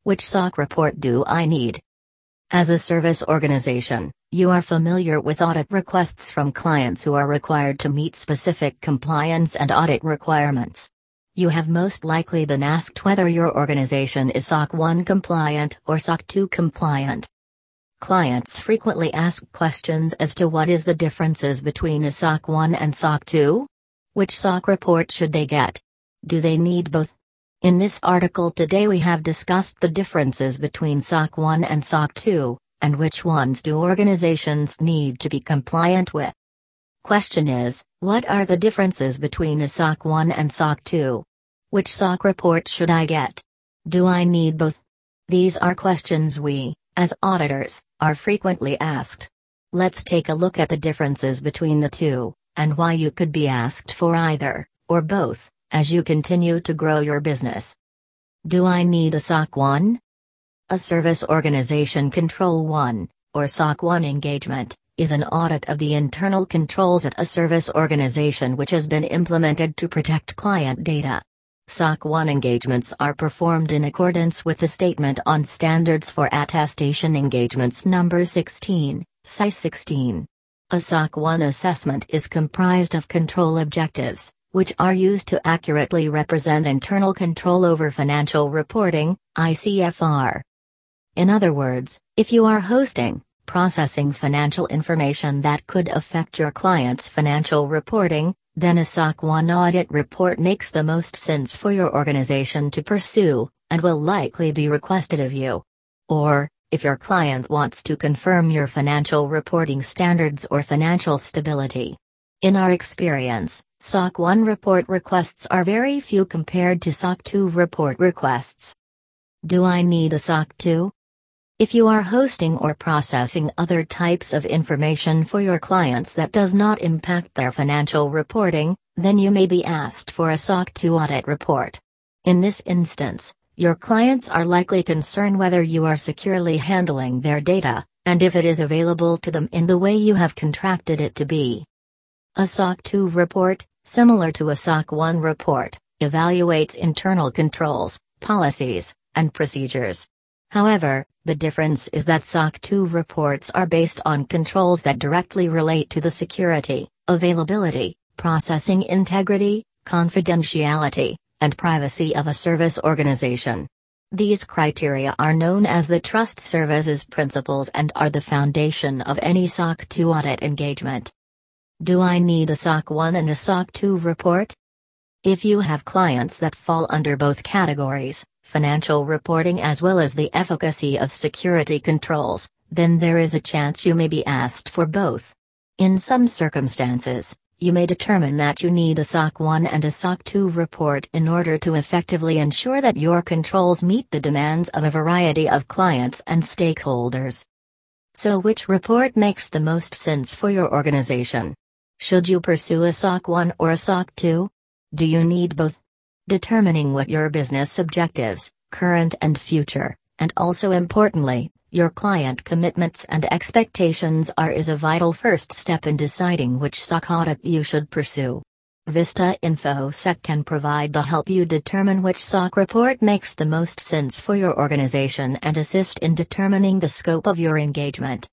Which SOC report do I need? As a service organization, you are familiar with audit requests from clients who are required to meet specific compliance and audit requirements. You have most likely been asked whether your organization is SOC 1 compliant or SOC 2 compliant. Clients frequently ask questions as to what is the differences between a SOC 1 and SOC 2? Which SOC report should they get? Do they need both? In this article today we have discussed the differences between SOC 1 and SOC 2, and which ones do organizations need to be compliant with. Question is, what are the differences between a SOC 1 and SOC 2? Which SOC report should I get? Do I need both? These are questions we, as auditors, are frequently asked. Let's take a look at the differences between the two, and why you could be asked for either, or both, as you continue to grow your business. Do I need a SOC 1? A Service Organization Control 1, or SOC 1 engagement, is an audit of the internal controls at a service organization which has been implemented to protect client data. SOC 1 engagements are performed in accordance with the Statement on Standards for Attestation Engagements No. 16, SI 16. A SOC 1 assessment is comprised of control objectives, which are used to accurately represent internal control over financial reporting, ICFR. In other words, if you are hosting, processing financial information that could affect your client's financial reporting, then a SOC 1 audit report makes the most sense for your organization to pursue, and will likely be requested of you. Or, if your client wants to confirm your financial reporting standards or financial stability. In our experience, SOC 1 report requests are very few compared to SOC 2 report requests. Do I need a SOC 2? If you are hosting or processing other types of information for your clients that does not impact their financial reporting, then you may be asked for a SOC 2 audit report. In this instance, your clients are likely concerned whether you are securely handling their data, and if it is available to them in the way you have contracted it to be. A SOC 2 report, similar to a SOC 1 report, evaluates internal controls, policies, and procedures. However, the difference is that SOC 2 reports are based on controls that directly relate to the security, availability, processing integrity, confidentiality, and privacy of a service organization. These criteria are known as the Trust Services Principles and are the foundation of any SOC 2 audit engagement. Do I need a SOC 1 and a SOC 2 report? If you have clients that fall under both categories, financial reporting as well as the efficacy of security controls, then there is a chance you may be asked for both. In some circumstances, you may determine that you need a SOC 1 and a SOC 2 report in order to effectively ensure that your controls meet the demands of a variety of clients and stakeholders. So which report makes the most sense for your organization? Should you pursue a SOC 1 or a SOC 2? Do you need both? Determining what your business objectives, current and future, and also importantly, your client commitments and expectations are is a vital first step in deciding which SOC audit you should pursue. Vista InfoSec can provide the help you determine which SOC report makes the most sense for your organization and assist in determining the scope of your engagement.